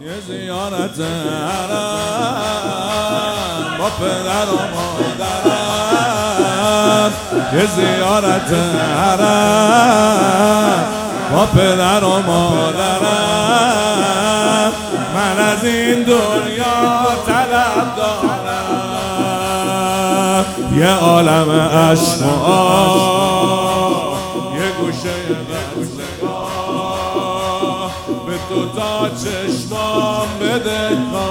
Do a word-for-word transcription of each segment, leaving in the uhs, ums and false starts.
یه زیارت حرم با پدر و مادرم، یه زیارت حرم با پدر و مادرم. من از این دنیا طلب دارم یه عالم عشق و آه، یه گوشه بستگاه به تو تا چشمام بده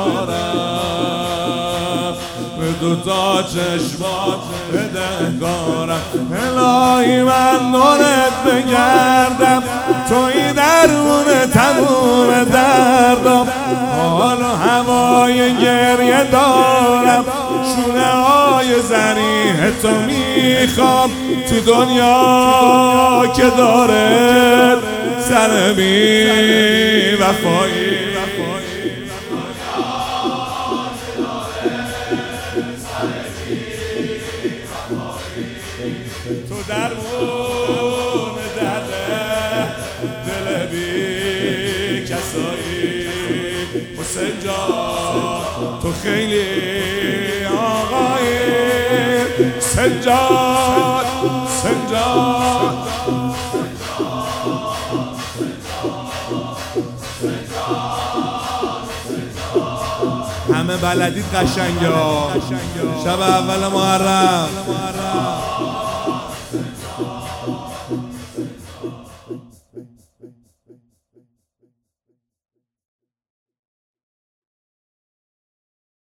کارم، به تو تا چشمام بده کارم. الهی من دورت بگردم، توی درون تموم دردم، حال و هوای گریه دارم، شونه های زریح تو میخوام تو دنیا که داره سر بی وفایی. تو درمون درد دل بی کسایی حسین جان، تو خیلی آقایی سجاد سجاد. همه بلدید قشنگه ها. شب اول محرم